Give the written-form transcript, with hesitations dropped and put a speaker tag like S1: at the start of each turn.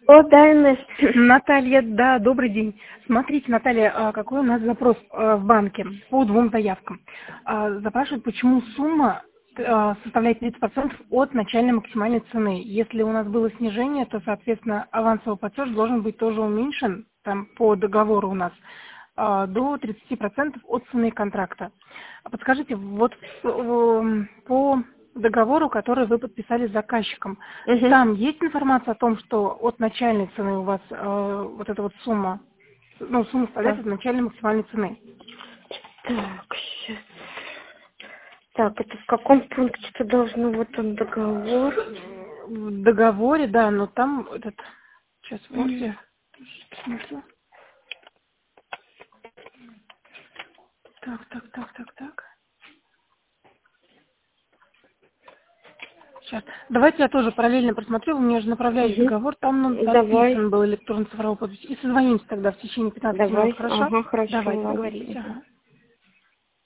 S1: О, да, Инесс.
S2: Наталья, да, добрый день. Смотрите, Наталья, какой у нас запрос в банке по двум заявкам. Запрашивают, почему сумма составляет 30% от начальной максимальной цены. Если у нас было снижение, то, соответственно, авансовый платеж должен быть тоже уменьшен, там по договору у нас, до 30% от цены контракта. Подскажите, вот по договору, который вы подписали с заказчиком,
S1: Угу.
S2: там есть информация о том, что от начальной цены у вас вот эта вот сумма, ну, сумма составляет
S1: Так,
S2: от начальной максимальной цены?
S1: так, сейчас. Так, это в каком пункте должно, вот он договор?
S2: В договоре, да, но там этот, сейчас в
S1: М.
S2: Word посмотрю. Так. Сейчас. Давайте я тоже параллельно просмотрю, вы мне же направляете
S1: Угу.
S2: договор, там
S1: Давай,
S2: написан был электронно-цифровой подпись. И созвонимся тогда в течение 15 минут,
S1: давай.
S2: хорошо?
S1: Ага, хорошо,
S2: Давайте,
S1: ладно.
S2: договорились.
S1: Мгм.
S2: Ага.